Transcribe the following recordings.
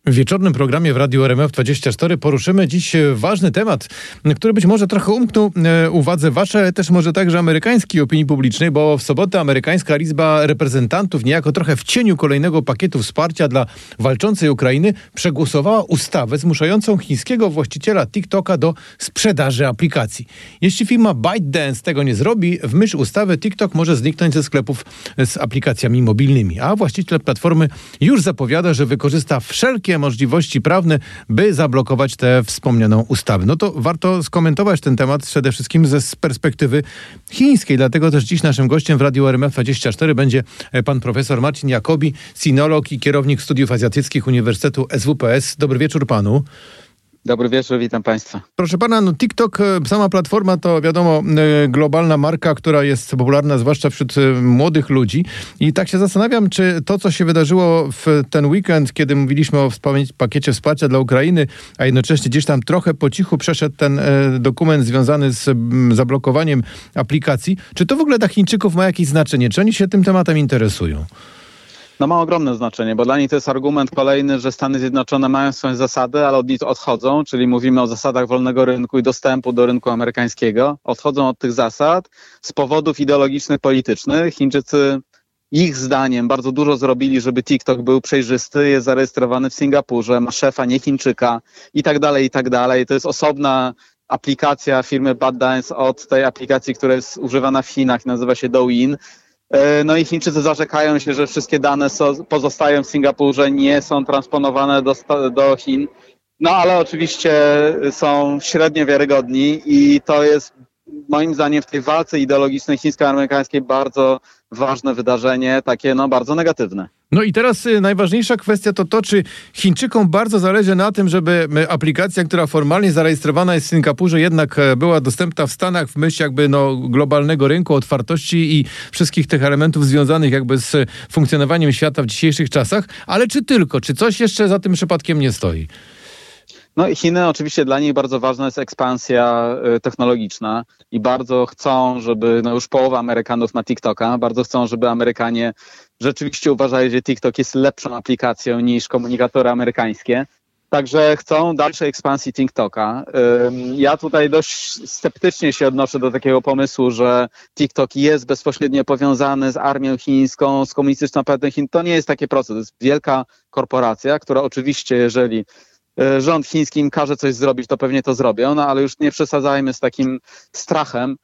W wieczornym programie w Radiu RMF24 poruszymy dziś ważny temat, który być może trochę umknął uwadze waszej, ale też może także amerykańskiej opinii publicznej, bo w sobotę amerykańska Izba Reprezentantów niejako trochę w cieniu kolejnego pakietu wsparcia dla walczącej Ukrainy przegłosowała ustawę zmuszającą chińskiego właściciela TikToka do sprzedaży aplikacji. Jeśli firma ByteDance tego nie zrobi, w myśl ustawy TikTok może zniknąć ze sklepów z aplikacjami mobilnymi, a właściciel platformy już zapowiada, że wykorzysta wszelkie możliwości prawne, by zablokować tę wspomnianą ustawę. No to warto skomentować ten temat przede wszystkim z perspektywy chińskiej. Dlatego też dziś naszym gościem w Radiu RMF24 będzie pan profesor Marcin Jacobi, sinolog i kierownik studiów azjatyckich Uniwersytetu SWPS. Dobry wieczór panu. Dobry wieczór, witam państwa. Proszę pana, TikTok, sama platforma to wiadomo globalna marka, która jest popularna zwłaszcza wśród młodych ludzi. I tak się zastanawiam, czy to, co się wydarzyło w ten weekend, kiedy mówiliśmy o pakiecie wsparcia dla Ukrainy, a jednocześnie gdzieś tam trochę po cichu przeszedł ten dokument związany z zablokowaniem aplikacji, czy to w ogóle dla Chińczyków ma jakieś znaczenie? Czy oni się tym tematem interesują? No ma ogromne znaczenie, bo dla nich to jest argument kolejny, że Stany Zjednoczone mają swoje zasady, ale od nich odchodzą, czyli mówimy o zasadach wolnego rynku i dostępu do rynku amerykańskiego. Odchodzą od tych zasad z powodów ideologicznych, politycznych. Chińczycy, ich zdaniem, bardzo dużo zrobili, żeby TikTok był przejrzysty, jest zarejestrowany w Singapurze, ma szefa, nie Chińczyka i tak dalej, i tak dalej. To jest osobna aplikacja firmy ByteDance od tej aplikacji, która jest używana w Chinach, nazywa się Douyin. No i Chińczycy zarzekają się, że wszystkie dane pozostają w Singapurze, nie są transponowane do Chin. No ale oczywiście są średnio wiarygodni i to jest moim zdaniem w tej walce ideologicznej chińsko-amerykańskiej bardzo ważne wydarzenie, takie bardzo negatywne. No i teraz najważniejsza kwestia to, czy Chińczykom bardzo zależy na tym, żeby aplikacja, która formalnie zarejestrowana jest w Singapurze, jednak była dostępna w Stanach w myśl globalnego rynku, otwartości i wszystkich tych elementów związanych z funkcjonowaniem świata w dzisiejszych czasach, ale czy tylko? Czy coś jeszcze za tym przypadkiem nie stoi? No i Chiny oczywiście dla nich bardzo ważna jest ekspansja technologiczna i bardzo chcą, żeby już połowa Amerykanów ma TikToka, bardzo chcą, żeby Amerykanie rzeczywiście uważali, że TikTok jest lepszą aplikacją niż komunikatory amerykańskie. Także chcą dalszej ekspansji TikToka. Ja tutaj dość sceptycznie się odnoszę do takiego pomysłu, że TikTok jest bezpośrednio powiązany z armią chińską, z komunistyczną partią Chin. To nie jest takie proste. To jest wielka korporacja, która oczywiście, jeżeli rząd chiński im każe coś zrobić, to pewnie to zrobią, ale już nie przesadzajmy z takim strachem.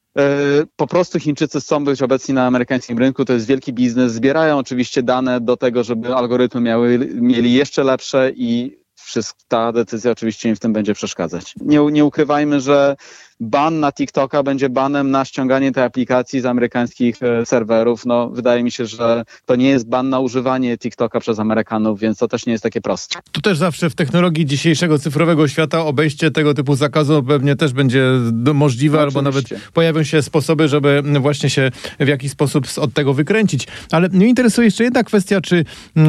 Po prostu Chińczycy chcą być obecni na amerykańskim rynku, to jest wielki biznes, zbierają oczywiście dane do tego, żeby algorytmy mieli jeszcze lepsze i ta decyzja oczywiście im w tym będzie przeszkadzać. Nie ukrywajmy, że ban na TikToka będzie banem na ściąganie tej aplikacji z amerykańskich serwerów. Wydaje mi się, że to nie jest ban na używanie TikToka przez Amerykanów, więc to też nie jest takie proste. To też zawsze w technologii dzisiejszego cyfrowego świata obejście tego typu zakazu pewnie też będzie możliwe, albo nawet pojawią się sposoby, żeby właśnie się w jakiś sposób od tego wykręcić. Ale mnie interesuje jeszcze jedna kwestia, czy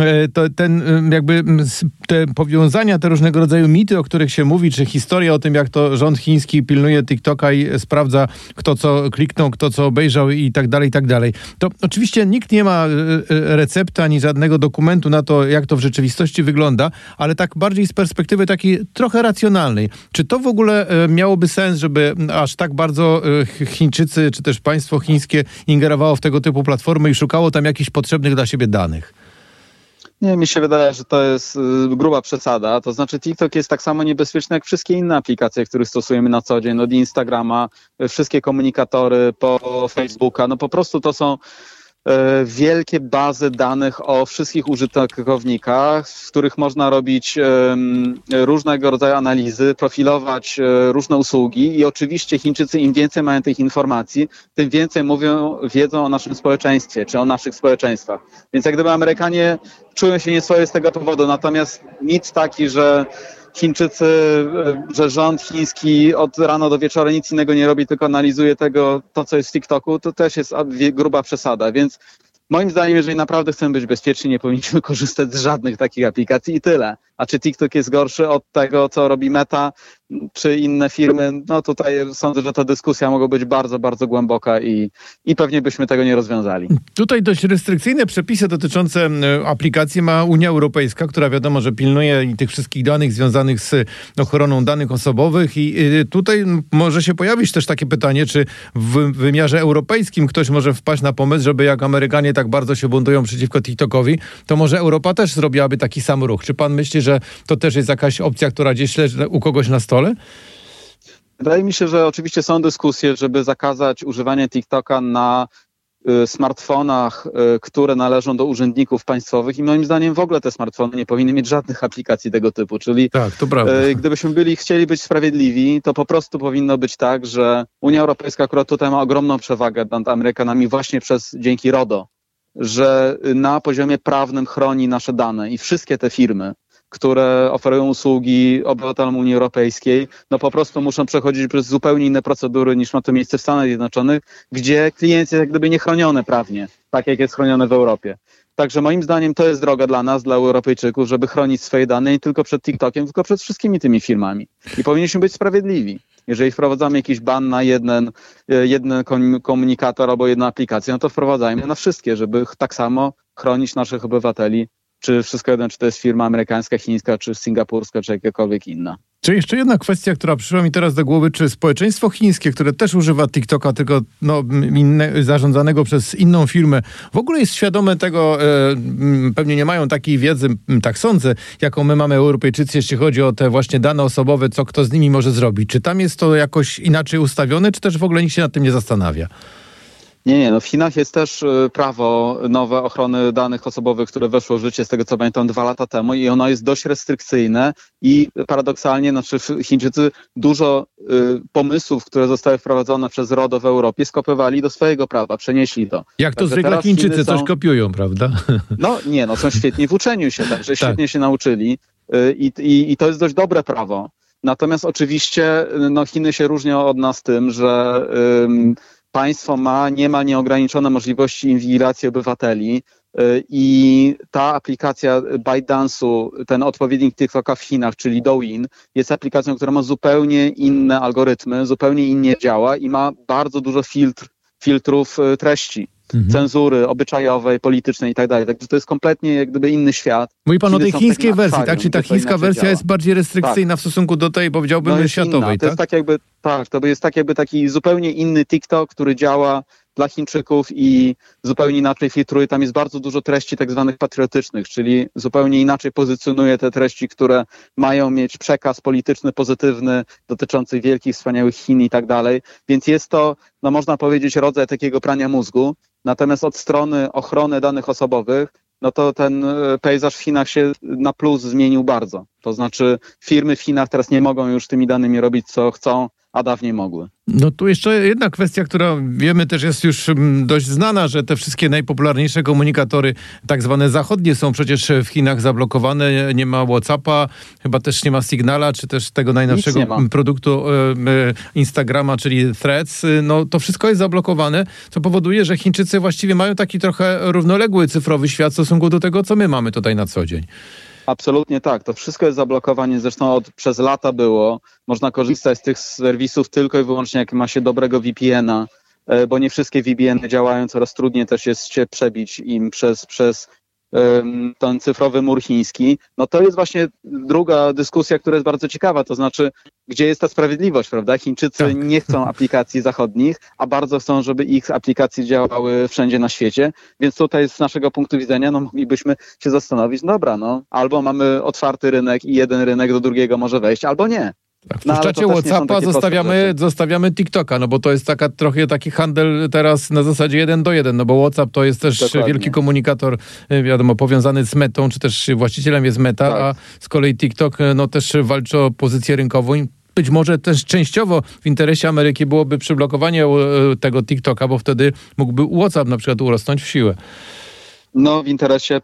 te powiązania, te różnego rodzaju mity, o których się mówi, czy historia o tym, jak to rząd chiński pilnuje TikToka i sprawdza, kto co kliknął, kto co obejrzał i tak dalej, i tak dalej. To oczywiście nikt nie ma recepty ani żadnego dokumentu na to, jak to w rzeczywistości wygląda, ale tak bardziej z perspektywy takiej trochę racjonalnej. Czy to w ogóle miałoby sens, żeby aż tak bardzo Chińczycy, czy też państwo chińskie ingerowało w tego typu platformy i szukało tam jakichś potrzebnych dla siebie danych? Nie, mi się wydaje, że to jest gruba przesada. To znaczy TikTok jest tak samo niebezpieczny jak wszystkie inne aplikacje, które stosujemy na co dzień, od Instagrama, wszystkie komunikatory, po Facebooka. Po prostu to są wielkie bazy danych o wszystkich użytkownikach, w których można robić różnego rodzaju analizy, profilować różne usługi i oczywiście Chińczycy im więcej mają tych informacji, tym więcej wiedzą o naszym społeczeństwie, czy o naszych społeczeństwach. Więc jak gdyby Amerykanie czują się nieswoje z tego powodu, natomiast nic taki, że że rząd chiński od rana do wieczora nic innego nie robi, tylko analizuje to, co jest w TikToku, to też jest gruba przesada, więc moim zdaniem, jeżeli naprawdę chcemy być bezpieczni, nie powinniśmy korzystać z żadnych takich aplikacji i tyle. A czy TikTok jest gorszy od tego, co robi Meta, czy inne firmy? No tutaj sądzę, że ta dyskusja mogła być bardzo, bardzo głęboka i pewnie byśmy tego nie rozwiązali. Tutaj dość restrykcyjne przepisy dotyczące aplikacji ma Unia Europejska, która wiadomo, że pilnuje i tych wszystkich danych związanych z ochroną danych osobowych i tutaj może się pojawić też takie pytanie, czy w wymiarze europejskim ktoś może wpaść na pomysł, żeby jak Amerykanie tak bardzo się buntują przeciwko TikTokowi, to może Europa też zrobiłaby taki sam ruch. Czy pan myśli, że to też jest jakaś opcja, która gdzieś leży u kogoś na stole? Wydaje mi się, że oczywiście są dyskusje, żeby zakazać używania TikToka na smartfonach, które należą do urzędników państwowych i moim zdaniem w ogóle te smartfony nie powinny mieć żadnych aplikacji tego typu, czyli tak, to prawda. Gdybyśmy chcieli być sprawiedliwi, to po prostu powinno być tak, że Unia Europejska akurat tutaj ma ogromną przewagę nad Amerykanami właśnie dzięki RODO, że na poziomie prawnym chroni nasze dane i wszystkie te firmy, które oferują usługi obywatelom Unii Europejskiej, no po prostu muszą przechodzić przez zupełnie inne procedury niż ma to miejsce w Stanach Zjednoczonych, gdzie klient jest jak gdyby niechroniony prawnie, tak jak jest chroniony w Europie. Także moim zdaniem to jest droga dla nas, dla Europejczyków, żeby chronić swoje dane nie tylko przed TikTokiem, tylko przed wszystkimi tymi firmami. I powinniśmy być sprawiedliwi. Jeżeli wprowadzamy jakiś ban na jeden komunikator albo jedną aplikację, no to wprowadzajmy na wszystkie, żeby tak samo chronić naszych obywateli. Czy wszystko jedno, czy to jest firma amerykańska, chińska, czy singapurska, czy jakakolwiek inna. Czy jeszcze jedna kwestia, która przyszła mi teraz do głowy, czy społeczeństwo chińskie, które też używa TikToka, tylko zarządzanego przez inną firmę, w ogóle jest świadome tego, pewnie nie mają takiej wiedzy, tak sądzę, jaką my mamy Europejczycy, jeśli chodzi o te właśnie dane osobowe, co kto z nimi może zrobić. Czy tam jest to jakoś inaczej ustawione, czy też w ogóle nikt się nad tym nie zastanawia? Nie, no w Chinach jest też prawo nowe ochrony danych osobowych, które weszło w życie, z tego co pamiętam, 2 lata temu i ono jest dość restrykcyjne i paradoksalnie Chińczycy dużo pomysłów, które zostały wprowadzone przez RODO w Europie, skopywali do swojego prawa, przenieśli to. Jak to zwykle Chińczycy coś kopiują, prawda? No są świetni w uczeniu się, także świetnie się nauczyli i to jest dość dobre prawo. Natomiast oczywiście Chiny się różnią od nas tym, że państwo ma niemal nieograniczone możliwości inwigilacji obywateli i ta aplikacja ByteDance'u, ten odpowiednik TikToka w Chinach, czyli Douyin, jest aplikacją, która ma zupełnie inne algorytmy, zupełnie innie działa i ma bardzo dużo filtrów treści. Cenzury obyczajowej, politycznej i tak dalej. Także to jest kompletnie jak gdyby inny świat. Mówi pan o tej chińskiej wersji, tak? Czyli ta chińska wersja jest bardziej restrykcyjna w stosunku do tej, powiedziałbym, światowej, tak? To jest to jest tak jakby taki zupełnie inny TikTok, który działa dla Chińczyków i zupełnie inaczej filtruje. Tam jest bardzo dużo treści tak zwanych patriotycznych, czyli zupełnie inaczej pozycjonuje te treści, które mają mieć przekaz polityczny, pozytywny, dotyczący wielkich, wspaniałych Chin i tak dalej. Więc jest to, można powiedzieć, rodzaj takiego prania mózgu. Natomiast od strony ochrony danych osobowych, no to ten pejzaż w Chinach się na plus zmienił bardzo. To znaczy firmy w Chinach teraz nie mogą już tymi danymi robić co chcą, a dawniej mogły. No tu jeszcze jedna kwestia, która wiemy też jest już dość znana, że te wszystkie najpopularniejsze komunikatory, tak zwane zachodnie, są przecież w Chinach zablokowane. Nie ma WhatsAppa, chyba też nie ma Signala, czy też tego najnowszego produktu Instagrama, czyli Threads. No to wszystko jest zablokowane, co powoduje, że Chińczycy właściwie mają taki trochę równoległy cyfrowy świat w stosunku do tego, co my mamy tutaj na co dzień. Absolutnie tak. To wszystko jest zablokowanie. Zresztą przez lata było. Można korzystać z tych serwisów tylko i wyłącznie, jak ma się dobrego VPN-a, bo nie wszystkie VPN-y działają. Coraz trudniej też jest się przebić im przez ten cyfrowy mur chiński. No to jest właśnie druga dyskusja, która jest bardzo ciekawa. To znaczy, gdzie jest ta sprawiedliwość, prawda? Chińczycy nie chcą aplikacji zachodnich, a bardzo chcą, żeby ich aplikacje działały wszędzie na świecie. Więc tutaj z naszego punktu widzenia moglibyśmy się zastanowić, dobra, albo mamy otwarty rynek i jeden rynek do drugiego może wejść, albo nie. Tak, wpuszczacie WhatsAppa, zostawiamy TikToka, bo to jest trochę taki handel teraz na zasadzie 1 do 1, bo WhatsApp to jest też wielki komunikator, wiadomo, powiązany z Metą, czy też właścicielem jest Meta, a z kolei TikTok też walczy o pozycję rynkową. Być może też częściowo w interesie Ameryki byłoby przyblokowanie tego TikToka, bo wtedy mógłby WhatsApp na przykład urosnąć w siłę. W interesie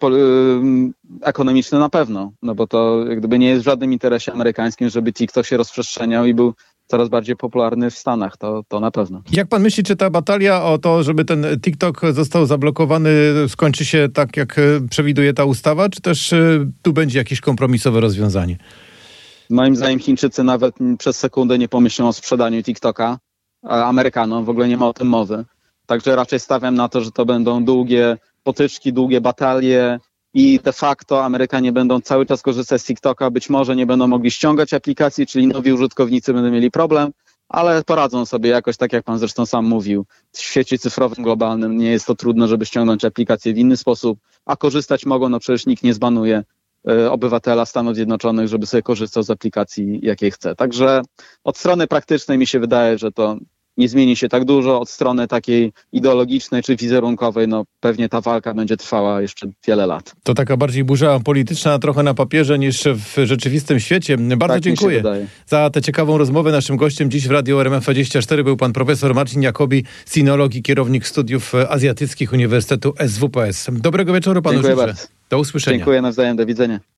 ekonomicznym na pewno, bo to jak gdyby nie jest w żadnym interesie amerykańskim, żeby TikTok się rozprzestrzeniał i był coraz bardziej popularny w Stanach, to na pewno. Jak pan myśli, czy ta batalia o to, żeby ten TikTok został zablokowany, skończy się tak, jak przewiduje ta ustawa, czy też tu będzie jakieś kompromisowe rozwiązanie? Moim zdaniem Chińczycy nawet przez sekundę nie pomyślą o sprzedaniu TikToka Amerykanom, w ogóle nie ma o tym mowy. Także raczej stawiam na to, że to będą długie potyczki, długie batalie i de facto Amerykanie będą cały czas korzystać z TikToka, być może nie będą mogli ściągać aplikacji, czyli nowi użytkownicy będą mieli problem, ale poradzą sobie jakoś, tak jak pan zresztą sam mówił. W świecie cyfrowym, globalnym nie jest to trudne, żeby ściągnąć aplikację w inny sposób, a korzystać mogą, no przecież nikt nie zbanuje obywatela Stanów Zjednoczonych, żeby sobie korzystał z aplikacji, jakiej chce. Także od strony praktycznej mi się wydaje, że to nie zmieni się tak dużo. Od strony takiej ideologicznej czy wizerunkowej, no pewnie ta walka będzie trwała jeszcze wiele lat. To taka bardziej burza polityczna, trochę na papierze niż w rzeczywistym świecie. Bardzo Tak dziękuję za tę ciekawą rozmowę. Naszym gościem dziś w Radiu RMF24 był pan profesor Marcin Jacobi, sinolog i kierownik studiów azjatyckich Uniwersytetu SWPS. Dobrego wieczoru panu życzę. Dziękuję bardzo. Do usłyszenia. Dziękuję nawzajem, do widzenia.